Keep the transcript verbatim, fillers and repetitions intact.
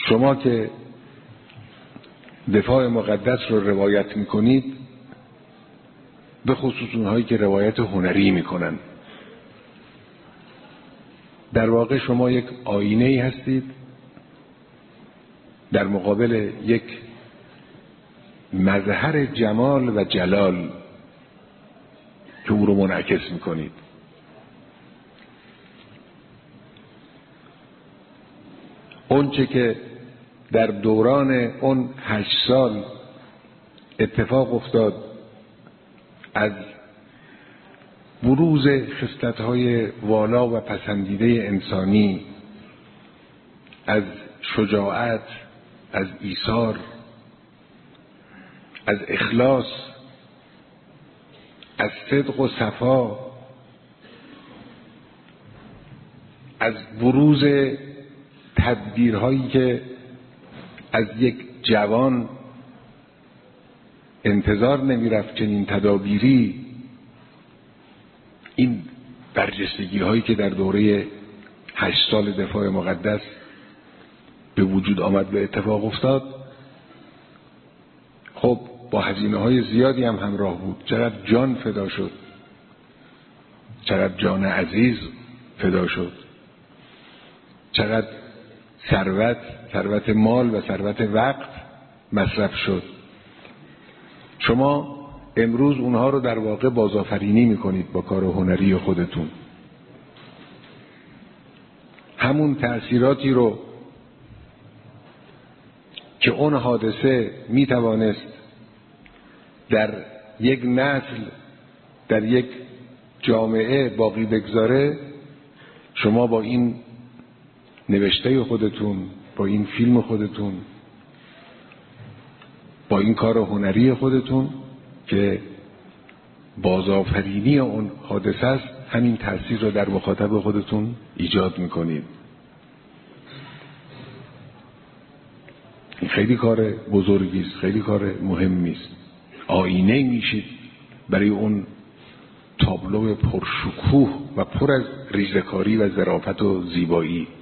شما که دفاع مقدس رو روایت میکنید، به خصوص اونهایی که روایت هنری میکنن، در واقع شما یک آینه ای هستید در مقابل یک مظهر جمال و جلال که او رو منعکس میکنید. اون چه که در دوران اون هشت سال اتفاق افتاد از بروز خصلت‌های والا و پسندیده انسانی، از شجاعت، از ایثار، از اخلاص، از صدق و صفا، از بروز تدبیرهایی که از یک جوان انتظار نمی رفت چنین تدابیری، این برجستگی هایی که در دوره هشت سال دفاع مقدس به وجود آمد به اتفاق افتاد، خب با هزینه های زیادی هم همراه بود. چقدر جان فدا شد، چقدر جان عزیز فدا شد، چقدر ثروت، ثروت مال و ثروت وقت مصرف شد. شما امروز اونها رو در واقع بازآفرینی میکنید با کار هنری خودتون. همون تأثیراتی رو که اون حادثه میتوانست در یک نسل، در یک جامعه باقی بگذاره، شما با این نوشته خودتون، با این فیلم خودتون، با این کار هنری خودتون که بازآفرینی اون حادثه است، همین تأثیر رو در مخاطب خودتون ایجاد میکنید. این خیلی کار بزرگی است، خیلی کار مهمی است. آینه میشید برای اون تابلو پرشکوه و پر از ریزه‌کاری و ظرافت و زیبایی.